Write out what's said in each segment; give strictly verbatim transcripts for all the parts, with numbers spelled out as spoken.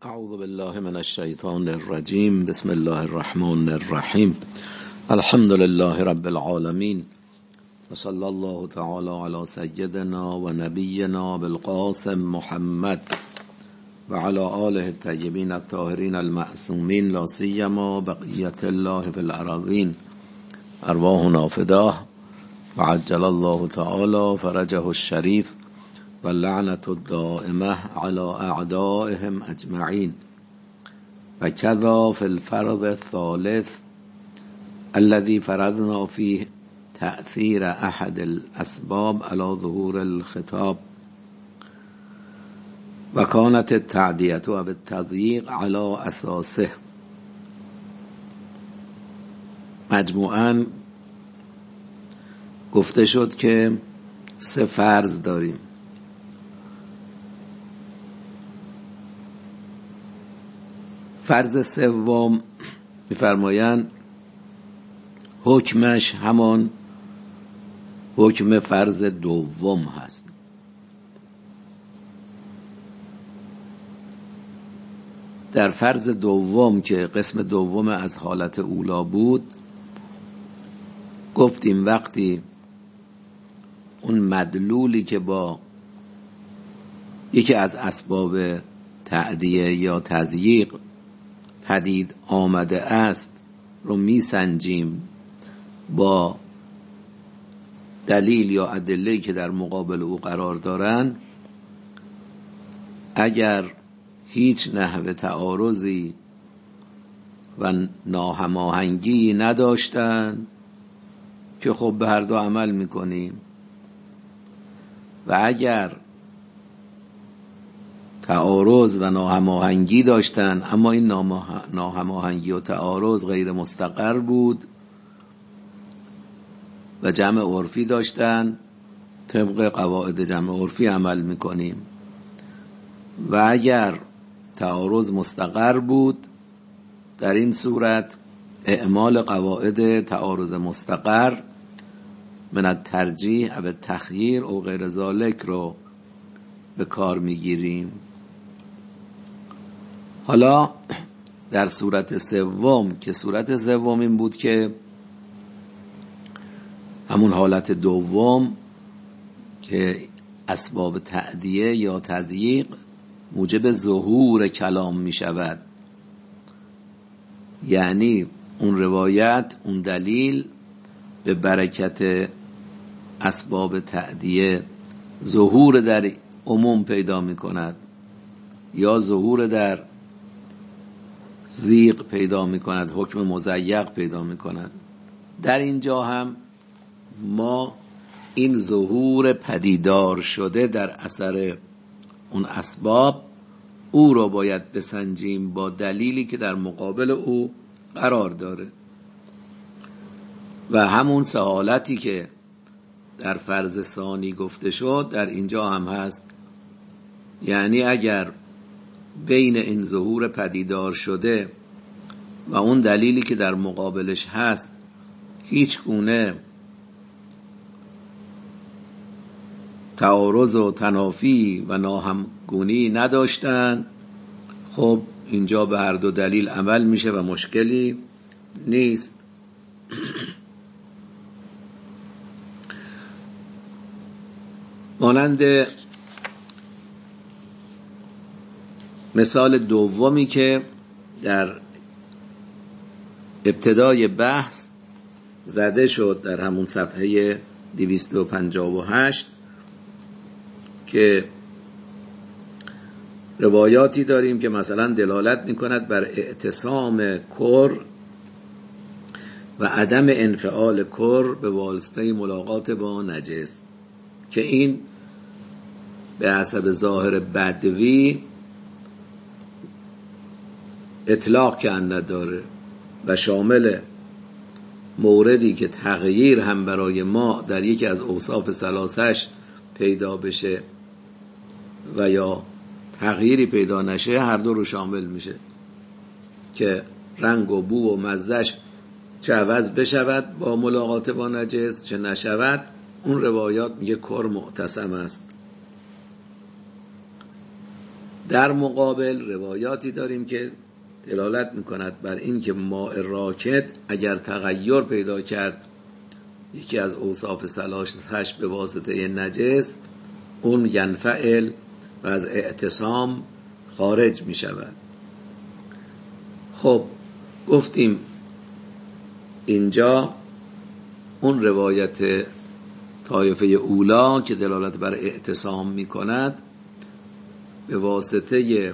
اعوذ بالله من الشیطان الرجیم. بسم الله الرحمن الرحیم. الحمد لله رب العالمین و صلی الله تعالی علی سیدنا و نبینا بالقاسم محمد و علی آله الطیبین الطاهرین المعصومین لا سیما بقیت الله فی الارضین ارواحنا فداه و عجل الله تعالی فرجه الشریف و لعنت الدائمه على اعدائهم اجمعین. و کذا فی الفرض الثالث الذي فرضنا فيه تأثیر احد الاسباب على ظهور الخطاب و کانت التعدیة و بالتضییق على اساسه. مجموعاً گفته شد که سه فرض داریم. فرض سوم می‌فرمایند حکمش همان حکم فرض دوم هست. در فرض دوم که قسم دوم از حالت اولا بود، گفتیم وقتی اون مدلولی که با یکی از اسباب تعدیه یا تضییق پدید آمده است رو میسنجیم با دلیل یا ادله‌ای که در مقابل او قرار دارن، اگر هیچ نحو تعارضی و ناهماهنگی نداشتن که خب به هر دو عمل میکنیم، و اگر تعارض و ناهماهنگی داشتن اما این ناهماهنگی و تعارض غیر مستقر بود و جمع عرفی داشتن، طبق قواعد جمع عرفی عمل میکنیم. و اگر تعارض مستقر بود، در این صورت اعمال قواعد تعارض مستقر من الترجیح و تخییر و غیر ذالک رو به کار میگیریم. حالا در صورت سوم که صورت سوم این بود که همون حالت دوم که اسباب تعدیه یا تضییق موجب ظهور کلام می شود، یعنی اون روایت، اون دلیل به برکت اسباب تعدیه ظهور در عموم پیدا می کند یا ظهور در ضیق پیدا می کند، حکم مضیق پیدا می کند. در اینجا هم ما این ظهور پدیدار شده در اثر اون اسباب، او رو باید بسنجیم با دلیلی که در مقابل او قرار داره. و همون سه حالتی که در فرض ثانی گفته شد در اینجا هم هست. یعنی اگر بین این ظهور پدیدار شده و اون دلیلی که در مقابلش هست هیچ گونه تعارض و تنافی و ناهمگونی نداشتن، خب اینجا به هر دو دلیل عمل میشه و مشکلی نیست. مانند مثال دومی که در ابتدای بحث زده شد در همون صفحه دویست و پنجاه و هشت، که روایاتی داریم که مثلا دلالت میکند بر اعتصام کر و عدم انفعال کر به واسطه ملاقات با نجس، که این به حسب ظاهر بدوی اطلاق که نداره و شامل موردی که تغییر هم برای ما در یکی از اوصاف ثلاثش پیدا بشه و یا تغییری پیدا نشه، هر دو رو شامل میشه، که رنگ و بو و مزهش چه عوض بشود با ملاقات با نجس چه نشود. اون روایات میگه کر معتصم است. در مقابل روایاتی داریم که دلالت میکند بر این که ماء راکد اگر تغییر پیدا کرد، یکی از اوصاف ثلاثه‌اش به واسطه نجس، اون ینفعل و از اعتصام خارج می شود. خب گفتیم اینجا اون روایت طایفه اولا که دلالت بر اعتصام می کند به واسطه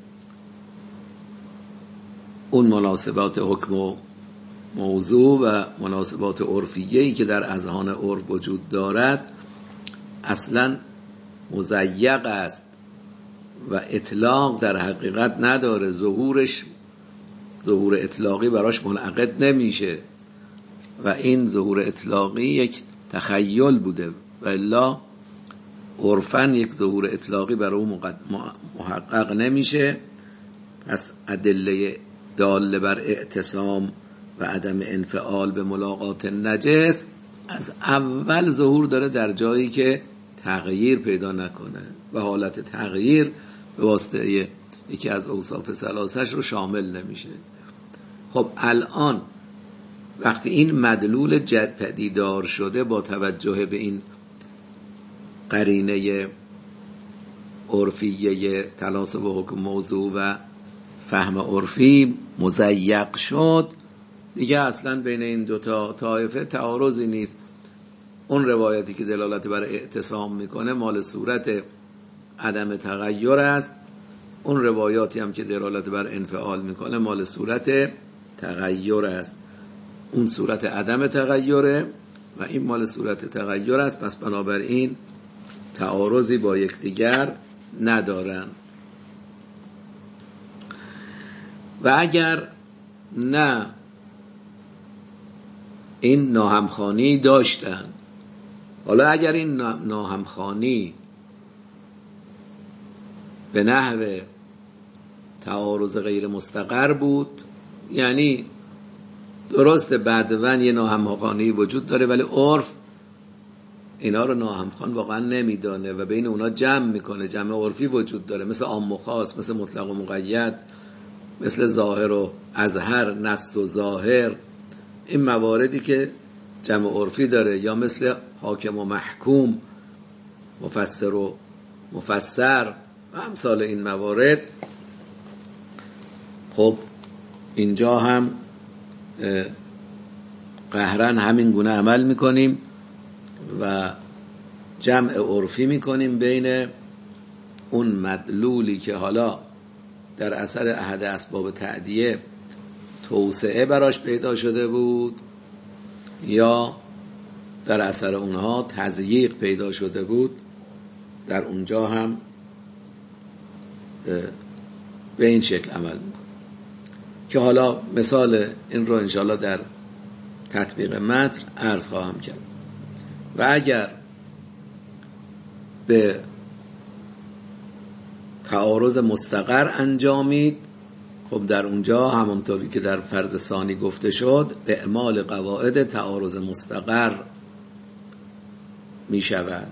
اون مناسبات حکم و موضوع و مناسبات عرفیه‌ای که در اذهان عرف وجود دارد اصلا مضیق است و اطلاق در حقیقت نداره، ظهورش ظهور اطلاقی براش منعقد نمیشه و این ظهور اطلاقی یک تخیل بوده و الا عرفاً یک ظهور اطلاقی برای اون محقق نمیشه. پس ادله داله بر اعتصام و عدم انفعال به ملاقات نجس از اول ظهور داره در جایی که تغییر پیدا نکنه و حالت تغییر به واسطه یکی از اوصاف ثلاثه‌اش رو شامل نمیشه. خب الان وقتی این مدلول جد پدیدار شده با توجه به این قرینه عرفیه تناسب حکم موضوع و فهم عرفی مضیق شد، دیگه اصلا بین این دوتا طایفه تعارضی نیست. اون روایتی که دلالت بر اعتصام میکنه مال صورت عدم تغییر است، اون روایاتی هم که دلالت بر انفعال میکنه مال صورت تغییر است. اون صورت عدم تغییره و این مال صورت تغییر است، پس بنابراین تعارضی با یکدیگر ندارن. و اگر نه این ناهمخوانی داشتن، حالا اگر این ناهمخوانی به نحو تعارض غیر مستقر بود، یعنی درست بعدون یه ناهمخوانی وجود داره ولی عرف اینا رو ناهمخوان واقعا نمیدانه و بین اونا جمع میکنه، جمع عرفی وجود داره، مثل عام و خاص، مثل مطلق و مقید، مثل ظاهر و اظهر، نص و ظاهر، این مواردی که جمع عرفی داره، یا مثل حاکم و محکوم، مفسر و مفسر و امثال این موارد. خب اینجا هم قهرن همین گونه عمل میکنیم و جمع عرفی میکنیم بین اون مدلولی که حالا در اثر احد اسباب تعدیه توسعه براش پیدا شده بود یا در اثر اونها تضییق پیدا شده بود، در اونجا هم به این شکل عمل میکنیم که حالا مثال این رو انشاءالله در تطبیق متن عرض خواهم کرد. و اگر به تعارض مستقر انجامید، خب در اونجا همونطوری که در فرض ثانی گفته شد اعمال قواعد تعارض مستقر می شود.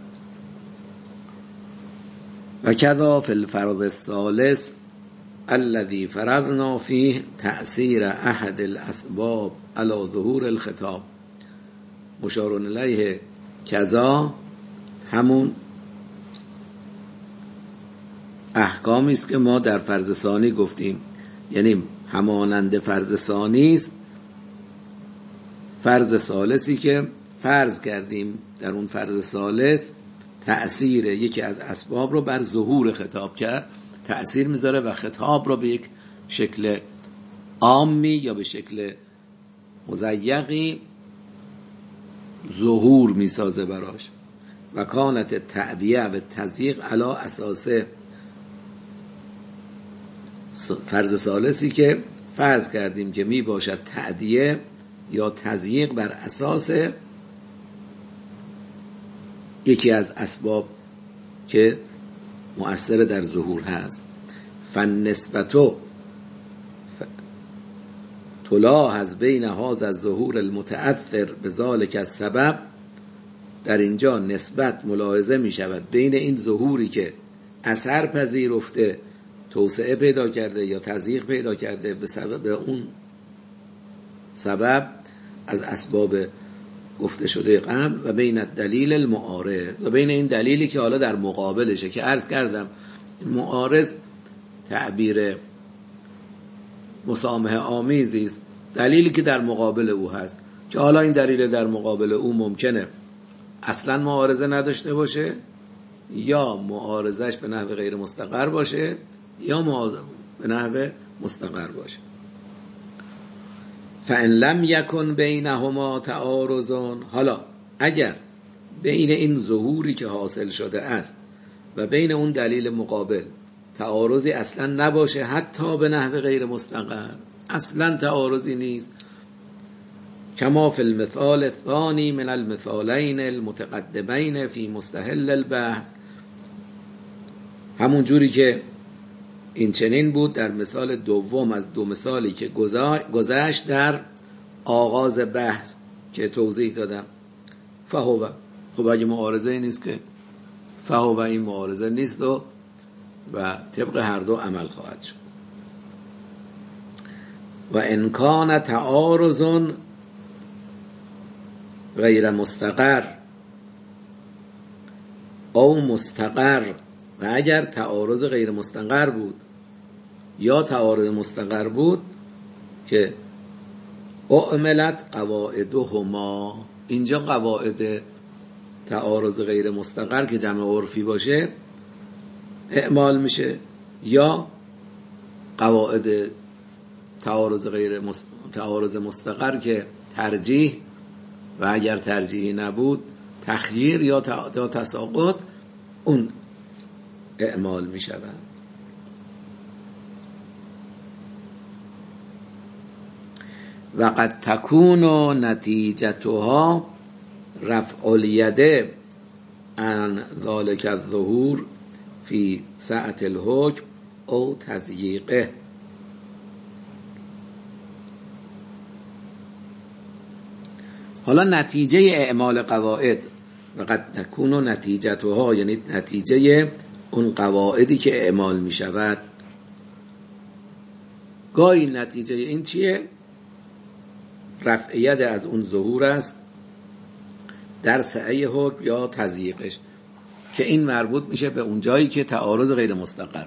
و کذا فی الفرض الثالث الذي فرضنا فيه تأثیر احد الاسباب على ظهور الخطاب. مشار الیه کذا همون احکامی است که ما در فرض ثانی گفتیم، یعنی همانند فرض ثانی است فرض ثالثی که فرض کردیم در اون فرض ثالث تأثیر یکی از اسباب رو بر ظهور خطاب کرد، تأثیر میذاره و خطاب رو به یک شکل عامی یا به شکل مضیقی ظهور میسازه براش. و کانت تعدیه و تضییق علی اساس فرض ثالثی که فرض کردیم که می باشد تعدیه یا تضییق بر اساس یکی از اسباب که مؤثر در ظهور هست. فالنسبتو تلاحظ بین هذا الظهور المتأثر بذلك السبب، در اینجا نسبت ملاحظه می شود بین این ظهوری که اثر پذیرفته توسعه پیدا کرده یا تضییق پیدا کرده به سبب اون سبب از اسباب گفته شده قبل و بین دلیل المعارض و بین این دلیلی که حالا در مقابلشه که عرض کردم معارض تعبیر مسامحه آمیزی است، دلیلی که در مقابل او هست که حالا این دلیل در مقابل او ممکنه اصلا معارضه نداشته باشه یا معارضش به نحو غیر مستقر باشه یا به نحو مستقر باشه. فَإِن لَمْ يَكُنْ بَيْنَهُمَا تَعَارُضٌ، حالا اگر بین این ظهوری که حاصل شده است و بین اون دلیل مقابل تعارضی اصلا نباشه، حتی به نحو غیر مستقر اصلا تعارضی نیست، کما فی المثال الثانی من المثالین المتقدمین فی مستهل البحث، همون جوری که این چنین بود در مثال دوم از دو مثالی که گذشت در آغاز بحث که توضیح دادم. فهو، خب اگه معارضه نیست که فهو این معارضه نیست و و طبق هر دو عمل خواهد شد. و ان کان تعارض غیر مستقر او مستقر، و اگر تعارض غیر مستقر بود یا تعارض مستقر بود که اعملت قواعدهما، اینجا قواعد تعارض غیر مستقر که جمع عرفی باشه اعمال میشه، یا قواعد تعارض غیر مست... تعارض مستقر که ترجیح و اگر ترجیحی نبود تخییر یا ت... تساقط اون اعمال می شود. و قد تکون نتیجتها رفع الید عن ذلك الظهور فی سعة الحکم او تضییقه. حالا نتیجه اعمال قواعد و قد تکون نتیجتها یعنی نتیجه اون قواعدی که اعمال می شود، گاهی نتیجه این چیه؟ رفع ید از اون ظهور است در سعه حکم یا تضییقش، که این مربوط میشه به اون جایی که تعارض غیر مستقر.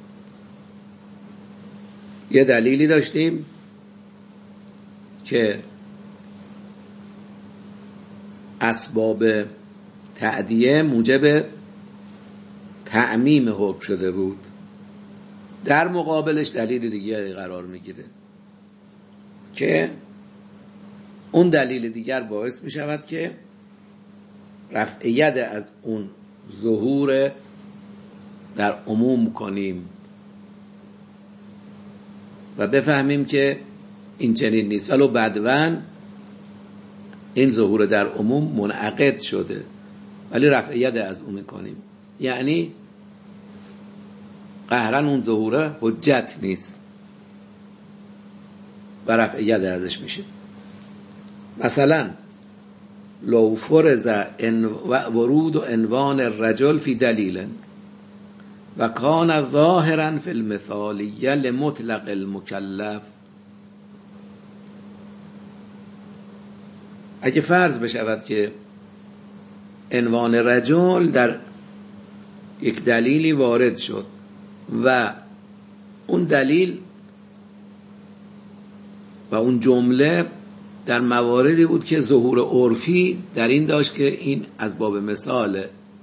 یه دلیلی داشتیم که اسباب تعدیه موجب تعمیم حکم شده بود، در مقابلش دلیل دیگری قرار میگیره که اون دلیل دیگر باعث میشود که رفع ید از اون ظهور در عموم کنیم و بفهمیم که این چنین نیست، ولو بدون این ظهور در عموم منعقد شده ولی رفع ید از اون میکنیم، یعنی قهرن اون ظهوره حجت نیست و رفع ید ازش میشه. مثلا لو فرض ورود و عنوان الرجل فی دلیل و کان ظاهرا فی المثالیه لمطلق المکلف، اگه فرض بشود که عنوان رجل در یک دلیلی وارد شد و اون دلیل و اون جمله در مواردی بود که ظهور عرفی در این داشت که این از باب مثال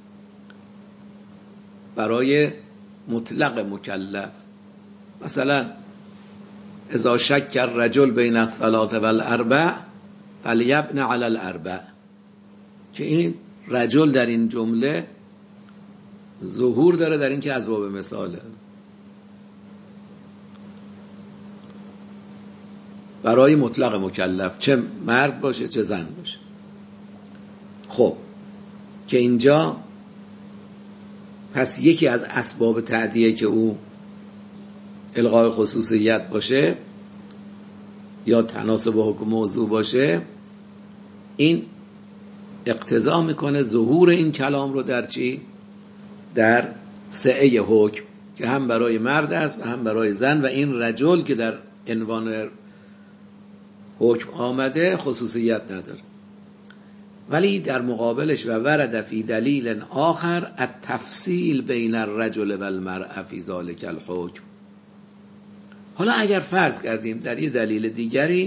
برای مطلق مکلف، مثلا اذا شک الرجل بین الثلاث والاربع فلیبن علی الاربع، که این رجل در این جمله ظهور داره در این که از باب مثاله برای مطلق مکلف، چه مرد باشه چه زن باشه. خب که اینجا پس یکی از اسباب تعدیه که او الغای خصوصیت باشه یا تناسب حکم موضوع باشه، این اقتضا میکنه ظهور این کلام رو در چی؟ در سعه حکم که هم برای مرد است و هم برای زن، و این رجل که در عنوان حکم آمده خصوصیت نداره. ولی در مقابلش و ورد فی دلیل آخر التفصیل بین الرجل و المرأة فی ذلک الحکم. حالا اگر فرض کردیم در یه دلیل دیگری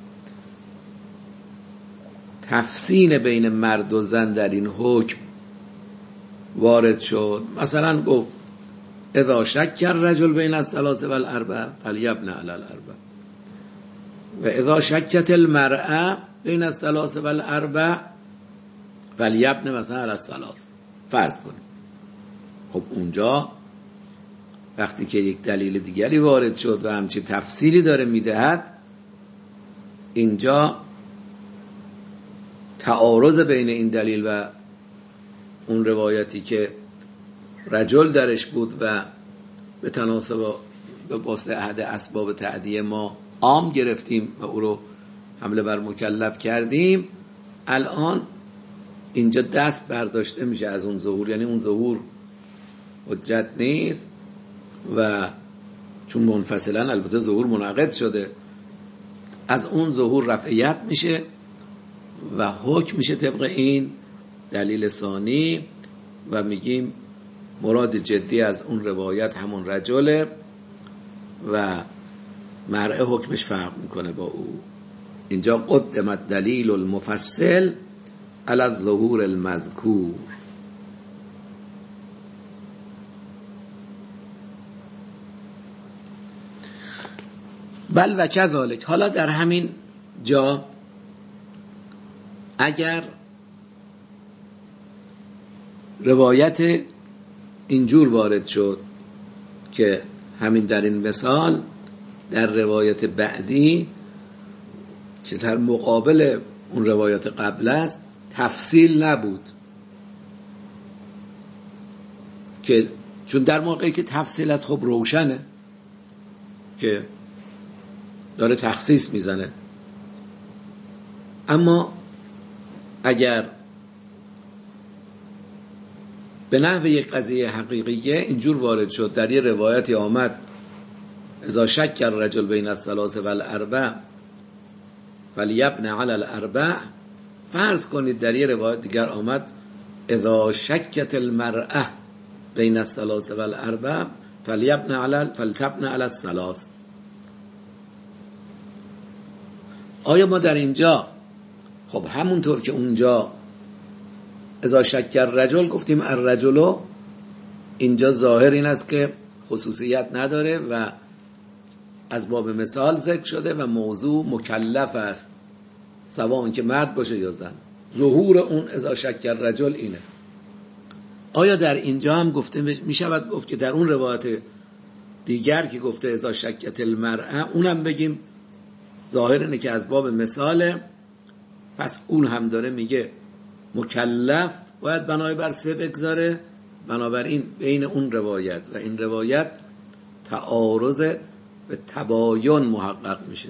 تفصیل بین مرد و زن در این حکم وارد شد، مثلا گفت اذا شک الرجل بین الثلاث و الاربع فلیبن علی الاربع، و اذا شکت المرأة بین الثلاث و الاربع فلیبن مثلا علی الثلاث، فرض کنیم. خب اونجا وقتی که یک دلیل دیگری وارد شد و همچین تفصیلی داره میدهد، اینجا تعارض بین این دلیل و اون روایتی که رجل درش بود و به تناسب به واسطه احد اسباب تعدیه ما عام گرفتیم و او رو حمله بر مکلف کردیم، الان اینجا دست برداشته میشه از اون ظهور، یعنی اون ظهور حجت نیست و چون منفصلا البته ظهور منعقد شده، از اون ظهور رفعیت میشه و حکم میشه طبق این دلیل ثانی و میگیم مراد جدی از اون روایت همون رجله و مرء حکمش فرق میکنه با او. اینجا قدمت دلیل المفصل علی الظهور المذکور. بل و کذالک، حالا در همین جا اگر روایت اینجور وارد شد که همین در این مثال در روایت بعدی که در مقابل اون روایت قبل است تفصیل نبود، که چون در موقعی که تفصیل است خب روشنه که داره تخصیص میزنه، اما اگر به نحو یک قضیه حقیقیه اینجور وارد شد، در یه روایتی آمد اذا شک الرجل بین الثلاث و الاربع فلیبن علی الاربع، فرض کنید در یه روایت دیگر آمد اذا شکت المرأة بین الثلاث و الاربع فلیبن علی فلتبن علی الثلاث. آیا ما در اینجا خب همونطور که اونجا اذا شک الرجل گفتیم الرجل، اینجا ظاهر این است که خصوصیت نداره و از باب مثال ذکر شده و موضوع مکلف است، سواء که مرد باشه یا زن. ظهور اون اذا شک الرجل اینه. آیا در اینجا هم گفته می شود گفت که در اون روایت دیگر که گفته اذا شکت المرأة اونم بگیم ظاهر اینه که از باب مثاله، پس اون هم داره میگه مکلف باید بنای بر سه بگذاره، بنابراین بین اون روایت و این روایت تعارض به تباین محقق میشه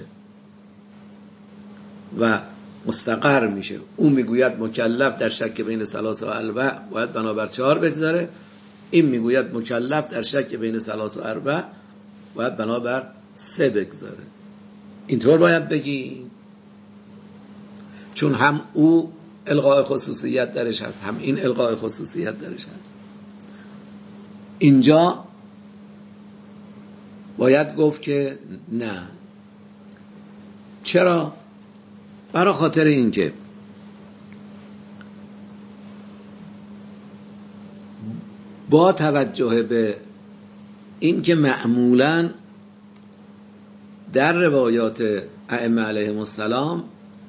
و مستقر میشه. اون میگوید مکلف در شک بین ثلاث و اربع باید بنا بر چهار بگذاره، این میگوید مکلف در شک بین ثلاث و اربع باید بنا بر سه بگذاره. اینطور باید بگی، چون هم او الغاء خصوصیت درش هست هم این الغاء خصوصیت درش هست. اینجا باید گفت که نه. چرا؟ برای خاطر اینکه با توجه به اینکه معمولاً در روایات ائمه علیهم السلام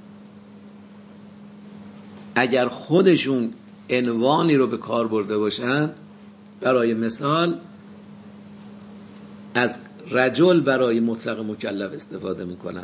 اگر خودشون عنوانی رو به کار برده باشن، برای مثال از رجل برای مطلق مکلف استفاده میکنن،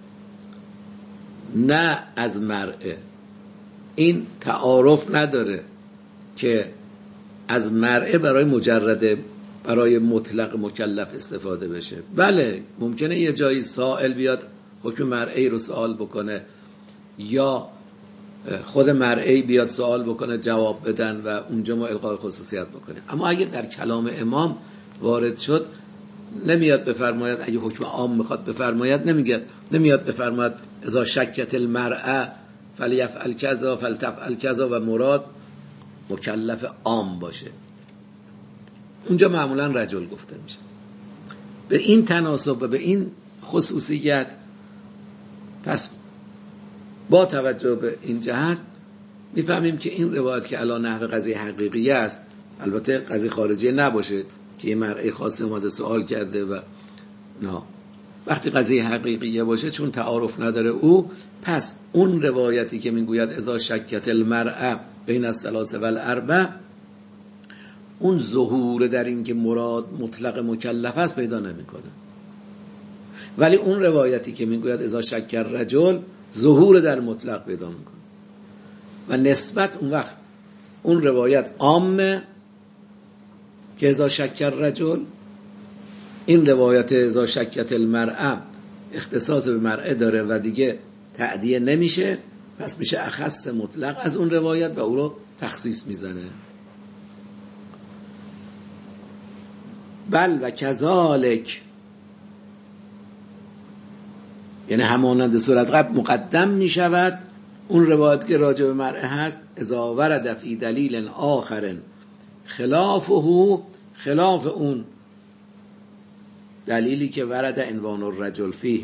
نه از مرء. این تعارف نداره که از مرء برای مجرد برای مطلق مکلف استفاده بشه. بله ممکنه یه جایی سائل بیاد حکم مرئی رو سوال بکنه یا خود مرئی بیاد سوال بکنه جواب بدن و اونجا ما الغای خصوصیت بکنه، اما اگه در کلام امام وارد شد نمیاد بفرماید اگه حکم عام میخواد بفرماید نمیگه نمیاد بفرماید اذا شکت المرأة فلیفعل کذا فلتفعل کذا و مراد مکلف عام باشه. اونجا معمولا رجل گفته میشه. به این تناسب و به این خصوصیت پس با توجه به این جهت میفهمیم که این روایت که الان نحو قضیه حقیقی است، البته قضیه خارجی نباشه که این مرء خاصی اومده سوال کرده و نه، وقتی قضیه حقیقیه باشه چون تعارف نداره او، پس اون روایتی که میگوید اذا شکت المرأة بین الثلاث و الاربع، اون ظهور در این که مراد مطلق مکلف است پیدا نمیکنه. ولی اون روایتی که میگوید اذا شک الرجل ظهور در مطلق پیدا میکنه و نسبت اون وقت اون روایت عامه که اذا شک الرجل، این روایت اذا شکت المرأة اختصاص به مرأة داره و دیگه تعدیه نمیشه، پس میشه اخص مطلق از اون روایت و او رو تخصیص میزنه. بل و کذالک، یعنی همانند صورت قبل مقدم میشود اون روایت که راجع به مرأة هست اذا ورد فی دلیل آخر خلافه، خلاف اون دلیلی که ورد عنوان الرجل فیه،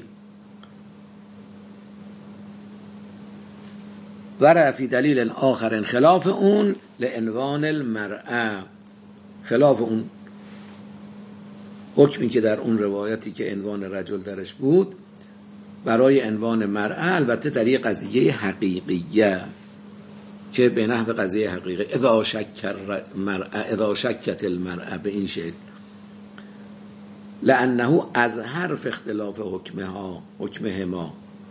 ورد فی دلیل آخر خلاف اون لعنوان المرأة، خلاف اون حکمی که در اون روایتی که عنوان رجل درش بود برای عنوان مرأة، البته در یک قضیه حقیقیه که به نحو قضیه حقیقی اذا شک المرأة اذا شکت المرأة به این شکل، لانه از حرف اختلاف حکمها حکمهما.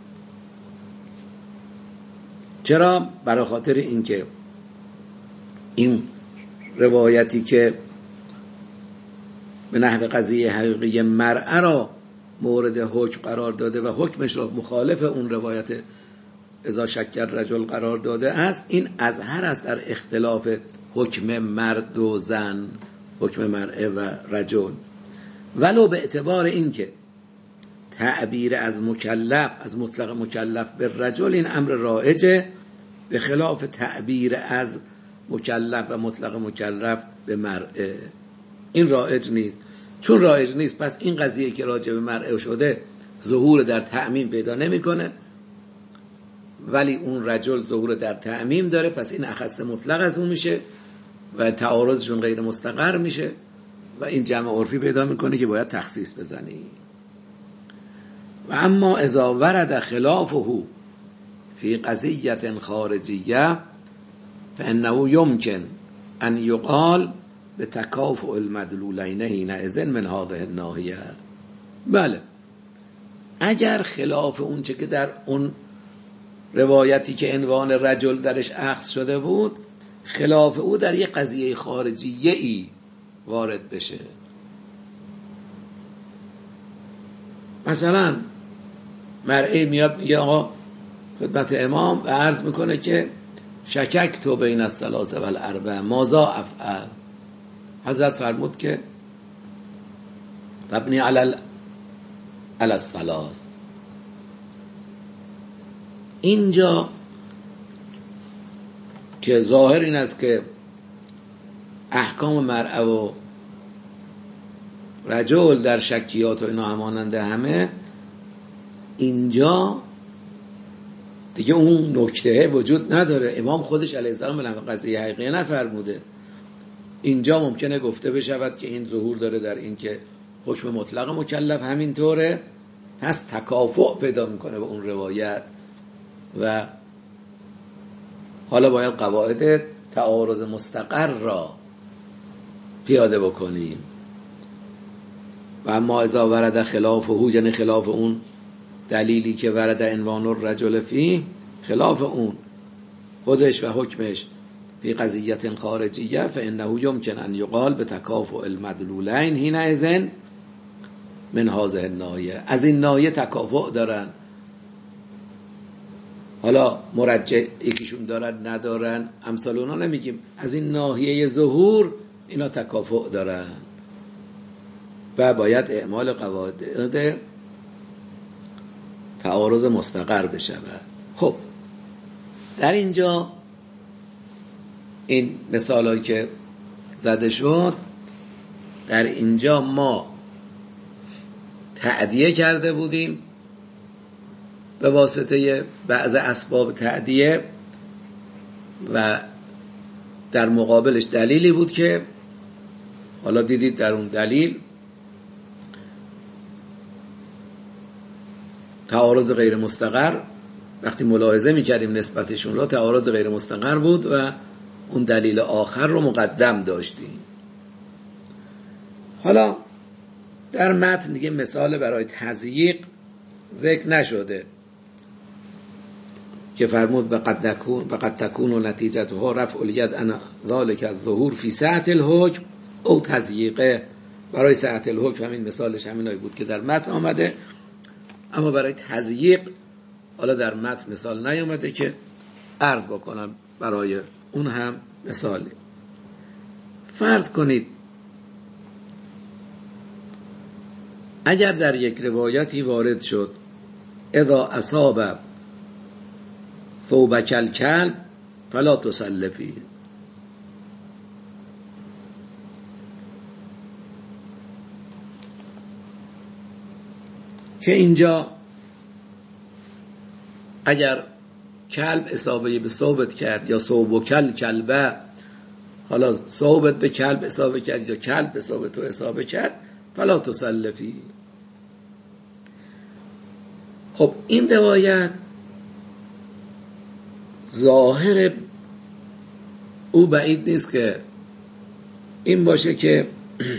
چرا؟ برای خاطر اینکه این روایتی که به نحو قضیه حقیقی مرأة را مورد حکم قرار داده و حکمش را مخالف اون روایت اذا شک الرجل قرار داده است، این اظهر است در اختلاف حکم مرد و زن، حکم مرأة و رجل، ولو به اعتبار این که تعبیر از مکلف از مطلق مکلف به رجل این امر رایجه، به خلاف تعبیر از مکلف و مطلق مکلف به مرأة این رایج نیست. چون رایج نیست پس این قضیه که راجع به مرأة شده ظهور در تعمیم پیدا نمیکنه، ولی اون رجل ظهور در تعمیم داره، پس این اخص مطلق از اون میشه و تعارضشون غیر مستقر میشه و این جمع عرفی پیدا میکنه که باید تخصیص بزنی. و اما اذا ورد خلافه فی قضیه خارجیه فانه یمکن ان یقال به تکافؤ المدلولین حینئذ من هذه الناحیه. بله، اگر خلاف اون چه که در اون روایتی که عنوان رجل درش اخذ شده بود خلاف او در یک قضیه خارجیه ای وارد بشه، مثلا مرئی میاد میگه آقا خدمت امام و عرض میکنه که شکک تو بین الثلاث و الاربع ماذا افعل، حضرت فرمود که مبنی علی علی الثلاث. اینجا که ظاهر این است که احکام مرأة و رجل در شکیات و اینا هماننده همه، اینجا دیگه اون نکته وجود نداره. امام خودش علیه السلام به قضیه حقیقی نفرموده. اینجا ممکنه گفته بشود که این ظهور داره در این که حکم مطلق مکلف همینطوره، پس تکافؤ پیدا میکنه به اون روایت و حالا باید قواعد تعارض مستقر را پیاده بکنیم. و اما اذا ورد خلافه، یعنی خلاف اون دلیلی که ورد عنوان الرجل فیه، خلاف اون خودش و حکمش فی قضیه خارجیه فانه یمکن ان یقال به تکافؤ المدلولین حینئذ من هذه الناحیه. از این ناحیه تکافؤ دارن، حالا مرجع یکیشون دارن ندارن امثال اونا نمیگیم، از این ناحیه ظهور اینا تکافؤ دارن. و باید اعمال قواعد تعارض مستقر بشود. خب در اینجا این مثالایی که زده شد، در اینجا ما تأدیه کرده بودیم به واسطه بعض اسباب تأدیه و در مقابلش دلیلی بود که حالا دیدید در اون دلیل تعارض غیر مستقر، وقتی ملاحظه می‌کردیم نسبتشون را تعارض غیر مستقر بود و اون دلیل آخر رو مقدم داشتیم. حالا در متن دیگه مثال برای تضییق ذکر نشده که فرمود بقد تکون بقد تکون نتیجتها رفع الید عن ذلك الظهور فی سعة الحکم او تضییقه. برای سعة الحکم همین مثالش همینایی بود که در متن آمده، اما برای تضییق حالا در متن مثال نیامده که عرض بکنم برای اون هم مثالی. فرض کنید اگر در یک روایتی وارد شد اذا اصاب ثوبک الکلب فلا تصل فیه، که اینجا اگر کلب اصابه به ثوبت کرد یا ثوبک الکلبه، حالا ثوبت به کلب اصابه کرد یا کلب به ثوبت تو اصابه کرد، فلا تصل فیه. خب این روایت ظاهر او بعید نیست که این باشه که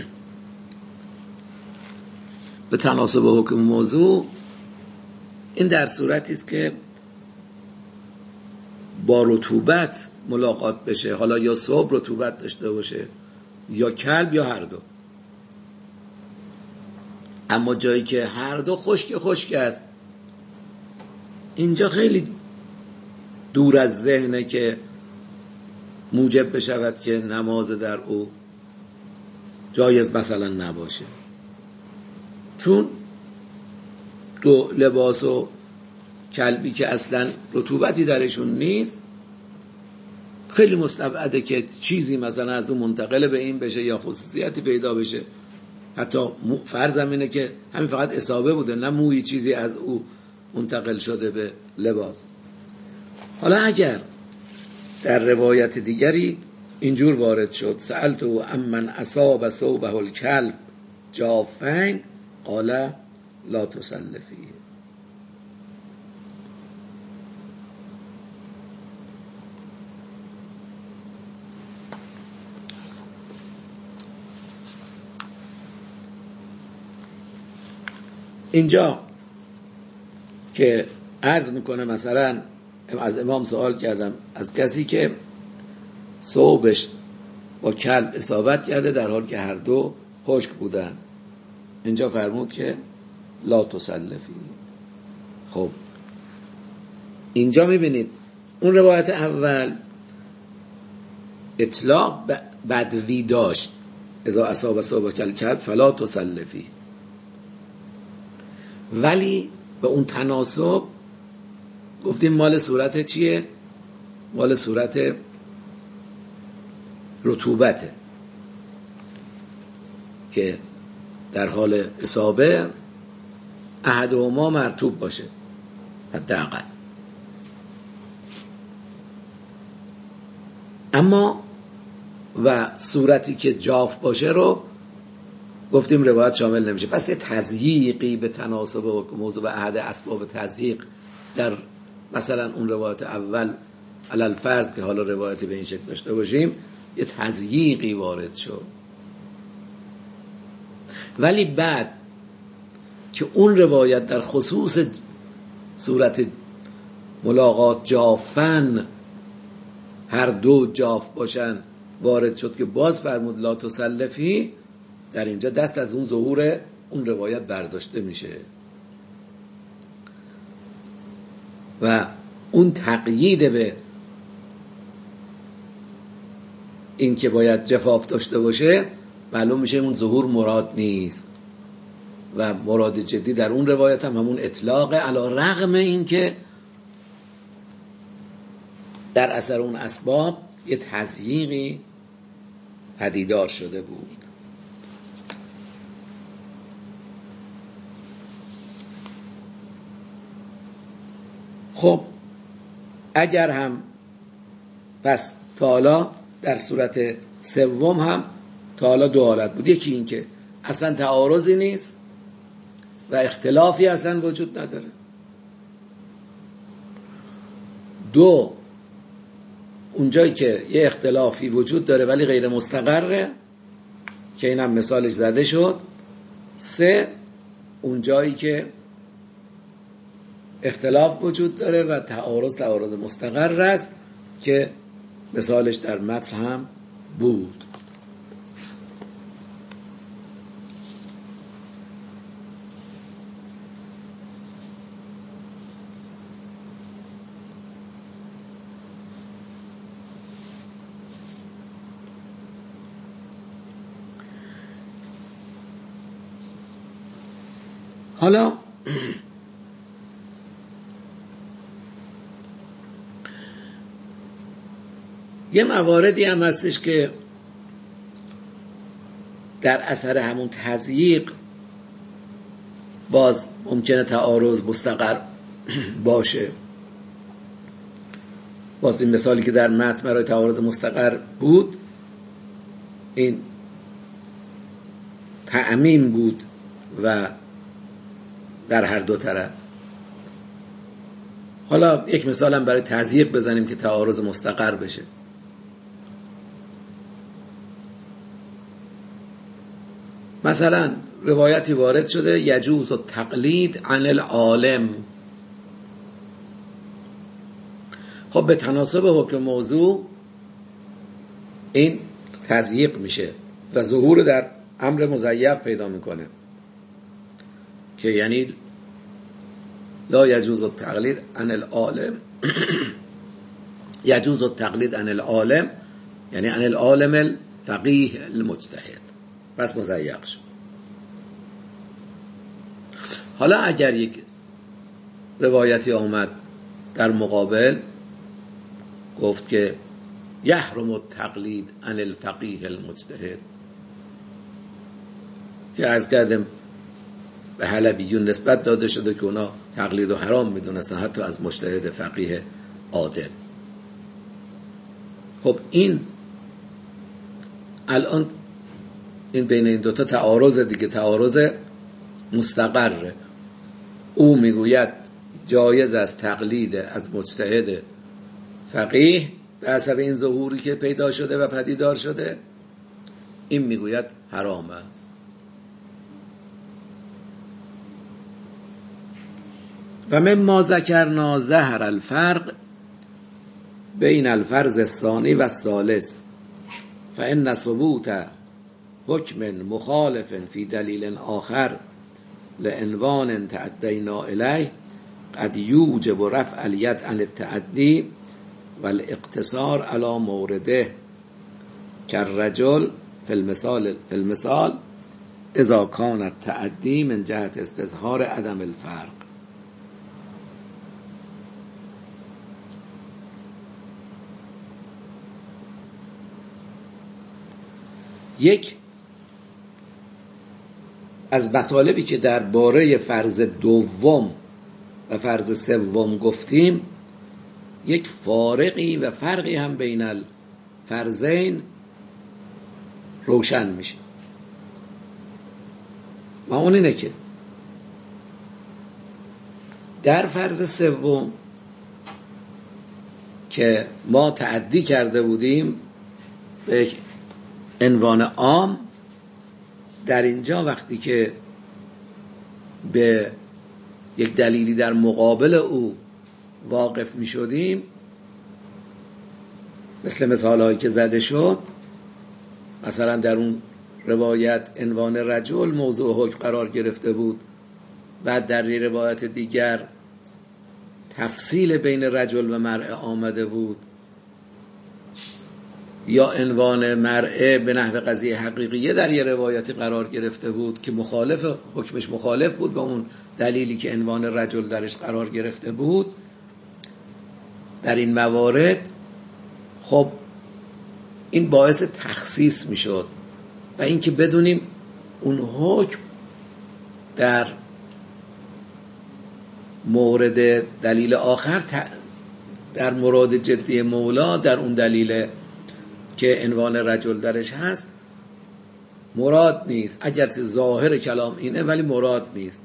به تناسب حکم موضوع این در صورتی است که با رطوبت ملاقات بشه، حالا یا ثوب رطوبت داشته باشه یا کلب یا هر دو. اما جایی که هر دو خشک خشک است، اینجا خیلی دور از ذهنه که موجب بشود که نماز در او جایز مثلا نباشه، چون دو لباس و کلبی که اصلا رطوبتی درشون نیست خیلی مستبعده که چیزی مثلا از اون منتقل به این بشه یا خصوصیتی پیدا بشه. حتی فرضم اینه که همین فقط اصابه بوده، نه موی چیزی از او منتقل شده به لباس. حالا اگر در روایت دیگری اینجور وارد شد سألتو امن اصاب ثوبه الکلب جافین قال لا تصل فیه، اینجا که عرض میکنه مثلا از امام سوال کردم از کسی که ثوبش با کلب اصابت کرده در حال که هر دو خشک بودن، اینجا فرمود که لا تصل فیه. خب اینجا میبینید اون روایت اول اطلاق بدوی داشت اذا اصاب ثوبک الکلب فلا تصل فیه، ولی به اون تناسب گفتیم مال صورت چیه؟ مال صورت رطوبته که در حال اصابه احدهما مرطوب باشه حداقل. اما و صورتی که جاف باشه رو گفتیم روایت شامل نمیشه. پس یه تضییقی به تناسب موضوع و احد اسباب تضییق در مثلا اون روایت اول علل فرض که حالا روایتی به این شکل داشته باشیم یه تضییقی وارد شد، ولی بعد که اون روایت در خصوص صورت ملاقات جافن هر دو جاف باشن وارد شد که باز فرمود لا تصل فیه، در اینجا دست از اون ظهور اون روایت برداشته میشه و اون تقیید به این که باید جفاف داشته باشه معلوم میشه اون ظهور مراد نیست. و مراد جدی در اون روایت هم همون اطلاق، علی رغم این که در اثر اون اسباب یه تضییقی پدیدار شده بود. خب اگر هم پس تا حالا در صورت سوم هم تا حالا دو حالت بود. یکی این که اصلا تعارضی نیست و اختلافی اصلا وجود نداره. دو، اونجایی که یه اختلافی وجود داره ولی غیر مستقره که این هم مثالش زده شد. سه، اونجایی که اختلاف وجود داره و تعارض تعارض مستقر است که مثالش در متن هم بود. حالا یه مواردی هم هستش که در اثر همون تضییق باز ممکنه تعارض مستقر باشه. باز این مثالی که در متن برای تعارض مستقر بود این تعمیم بود و در هر دو طرف. حالا یک مثال هم برای تضییق بزنیم که تعارض مستقر بشه. مثلا روایتی وارد شده یجوز التقلید عن العالم. خب به تناسب حکم موضوع این تضییق میشه و ظهور در امر مضیق پیدا میکنه که یعنی لا یجوز التقلید عن العالم یجوز التقلید عن العالم یعنی عن العالم الفقیه المجتهد، بس مضیق شد. حالا اگر یک روایتی آمد در مقابل گفت که یحرم التقلید عن الفقیه المجتهد، که عرض کردم به حلبیون نسبت داده شده که اونا تقلید و حرام میدونستن حتی از مجتهد فقیه عادل. خب این الان این بین این دوتا تعارض دیگه، تعارض مستقره. او میگوید جایز است تقلید از مجتهد فقیه به حسب این ظهوری که پیدا شده و پدیدار شده، این میگوید حرام است. و مما ذکرنا ظهر الفرق بین الفرض الثانی و الثالث فإن ثبوت حکم مخالف فی دلیل آخر لعنوان تعدینا الیه قد یوجب رفع الید عن التعدی والاقتصار على مورده كالرجل فی المثال فی المثال اذا كان التعدی من جهت استظهار عدم الفرق. یک از مطالبی که در باره فرض دوم و فرض سوم گفتیم، یک فارقی و فرقی هم بین الفرضین روشن میشه و اون اینه که در فرض سوم که ما تعدی کرده بودیم به عنوان عام، در اینجا وقتی که به یک دلیلی در مقابل او واقف می شدیم، مثل مثال هایی که زده شد، مثلا در اون روایت عنوان رجل موضوع حکم قرار گرفته بود، بعد در یه روایت دیگر تفصیل بین رجل و مرء آمده بود یا عنوان مرعه به نحو قضیه حقیقیه در یه روایتی قرار گرفته بود که مخالف حکمش مخالف بود با اون دلیلی که عنوان رجل درش قرار گرفته بود، در این موارد خب این باعث تخصیص میشد و اینکه بدونیم اون حکم در مورد دلیل آخر در مراد جدی مولا در اون دلیل که عنوان رجل درش هست مراد نیست، اگر ظاهر کلام اینه ولی مراد نیست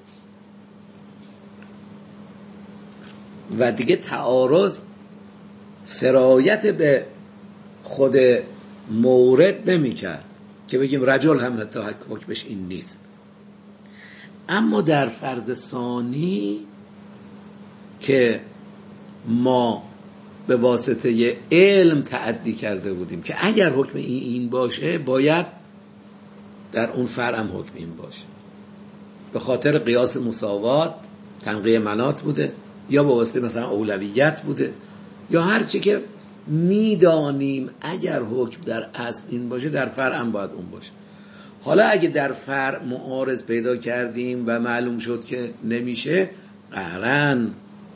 و دیگه تعارض سرایت به خود مورد نمی کرد که بگیم رجل هم حتی حکمش این نیست. اما در فرض ثانی که ما به واسطه علم تعدی کرده بودیم که اگر حکم این این باشه باید در اون فرع هم حکم این باشه، به خاطر قیاس مساوات تنقیه منات بوده یا به واسطه مثلا اولویت بوده یا هر چی که میدانیم اگر حکم در اصل این باشه در فرع هم باید اون باشه. حالا اگه در فرع معارض پیدا کردیم و معلوم شد که نمیشه، قهرن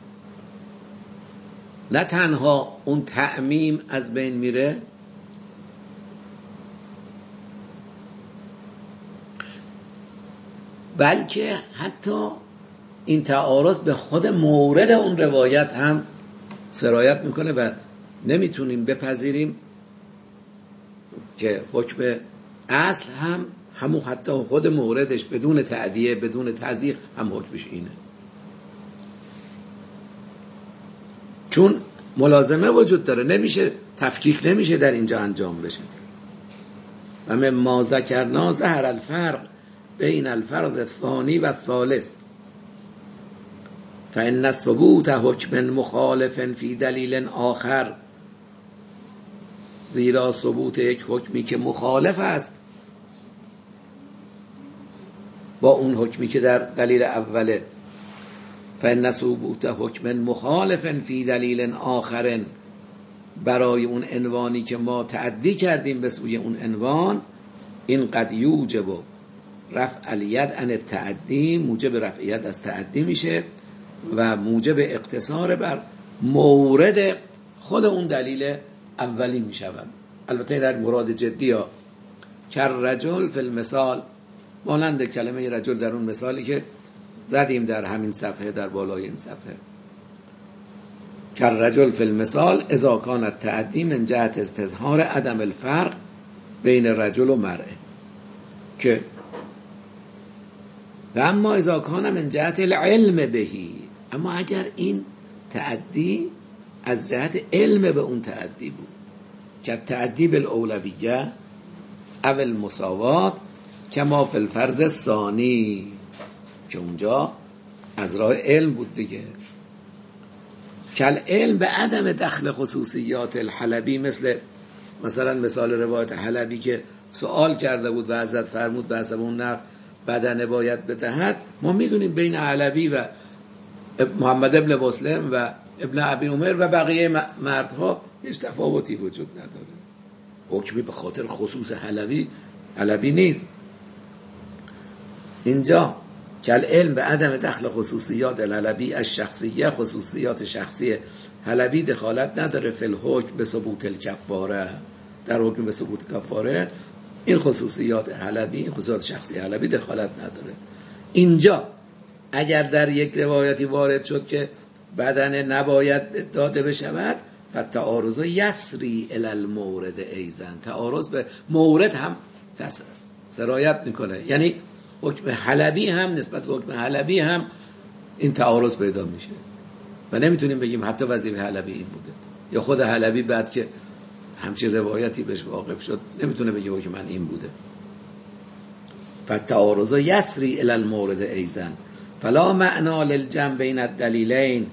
نه تنها اون تعمیم از بین میره، بلکه حتی این تعارض به خود مورد اون روایت هم سرایت میکنه و نمیتونیم بپذیریم که حکم اصل هم همون حتی خود موردش بدون تعدیه بدون تضییق هم حکمش اینه، چون ملازمه وجود داره، نمیشه تفکیک نمیشه در اینجا انجام بشه. و من ما ذکرنا ظهر الفرق بین الفرد الثانی و الثالث فإن ثبوت حکم مخالف فی دلیل آخر، زیرا ثبوت یک حکمی که مخالف است با اون حکمی که در دلیل اوله، فإن ثبوت حکم مخالف فی دلیل آخر، برای اون عنوانی که ما تعدی کردیم به سوی اون عنوان، این قد یوجب رفع الید عن التعدی، موجب رفع ید از تعدی میشه و موجب اقتصار بر مورد خود اون دلیل اولی میشود. البته در مراد جدی ها کر رجل فی المثال، مانند کلمه رجل در اون مثالی که زدیم در همین صفحه در بالای این صفحه، کر رجل فی المثال اذا کان التعدی من جهت استظهار عدم الفرق بین رجل و مرء، که و اما اذا کان من جهت العلم بهی، اما اگر این تعدی از جهت علم به اون تعدی بود که تعدی بالاولویه او المساوات کما فی الفرض الثانی، که اونجا از راه علم بود دیگه، کل علم به عدم دخل خصوصیات الحلبی، مثل مثلا مثال روایت حلبی که سوال کرده بود و حضرت فرمود به حسب اون نقل بدنه باید بدهد. ما میدونیم بین علوی و محمد ابن مسلم و ابن ابی عمر و بقیه مردها هیچ تفاوتی وجود نداره، حکمی به خاطر خصوص حلبی حلبی نیست. اینجا کل علم به عدم دخل خصوصیات الحلبی از شخصیه، خصوصیات شخصی حلبی دخالت نداره فی الحکم به ثبوت الکفاره، در حکم به ثبوت کفاره این خصوصیات حلبی، این خصوصیات شخصی حلبی دخالت نداره. اینجا اگر در یک روایتی وارد شد که بدنه نباید داده بشود، فتعارض یسری الی المورد ایزن، تعارض به مورد هم سرایت میکنه، یعنی حکم حلبی هم نسبت به حکم حلبی هم این تعارض پیدا میشه و نمیتونیم بگیم حتی وظیفه حلبی این بوده، یا خود حلبی بعد که همچین روایتی بهش واقف شد نمیتونه بگه حکم من این بوده. فتعارض یسری الی المورد ایزن فلا معنا للجمع بین الدلیلین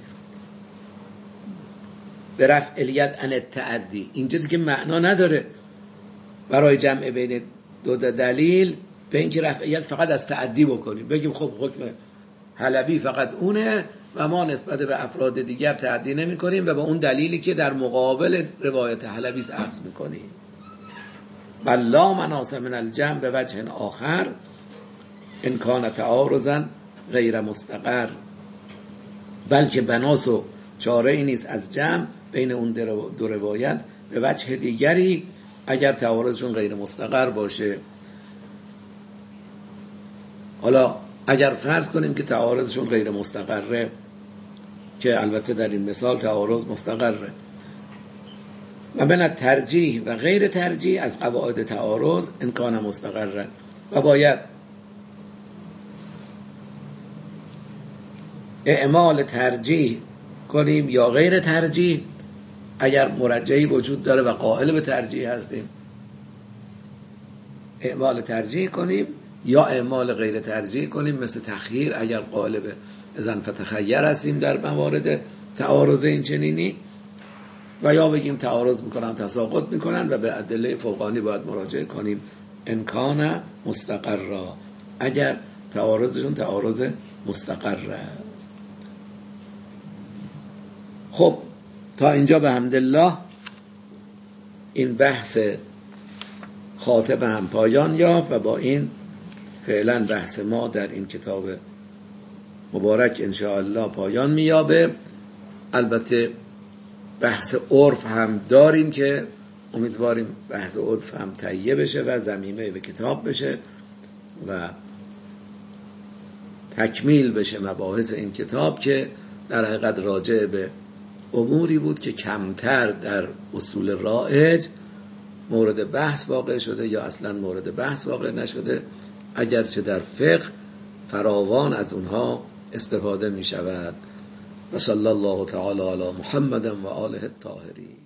برفع الید عن التعدی، اینجا دیگه معنا نداره برای جمع بین دو دلیل به اینکه رفعیت فقط از تعدی بکنیم، بگیم خب حکم حلبی فقط اونه و ما نسبت به افراد دیگر تعدی نمی کنیم و به اون دلیلی که در مقابل روایت حلبی عرض میکنیم. بل لا مناص من الجمع به وجه آخر ان کان تعارضا غیر مستقر، بلکه بناس و چاره ای نیست از جمع بین اون دو روایت به وجه دیگری اگر تعارضشون غیر مستقر باشه. حالا اگر فرض کنیم که تعارضشون غیر مستقره، که البته در این مثال تعارض مستقره، و بین ترجیح و غیر ترجیح از قواعد تعارض امکان مستقره، و باید اعمال ترجیح کنیم یا غیر ترجیح اگر مرجحی وجود داره و قائل به ترجیح هستیم، اعمال ترجیح کنیم یا اعمال غیر ترجیح کنیم، مثل تخییر اگر قائل به اذن فتخیر هستیم در موارد تعارض این چنینی، و یا بگیم تعارض میکنن تساقط میکنن و به ادله فوقانی باید مراجعه کنیم امکان مستقر را اگر تعارضشون تعارض مستقر است. خب تا اینجا به حمدالله این بحث خاطب هم پایان یافت و با این فعلا بحث ما در این کتاب مبارک انشاءالله پایان میابه. البته بحث عرف هم داریم که امیدواریم بحث عرف هم تهیه بشه و ضمیمه به کتاب بشه و تکمیل بشه مباحث این کتاب که در حقیقت راجع به اموری بود که کمتر در اصول رایج مورد بحث واقع شده یا اصلا مورد بحث واقع نشده، اگرچه در فقه فراوان از اونها استفاده می شود. و صلی الله تعالی علی محمد و آله الطاهرین.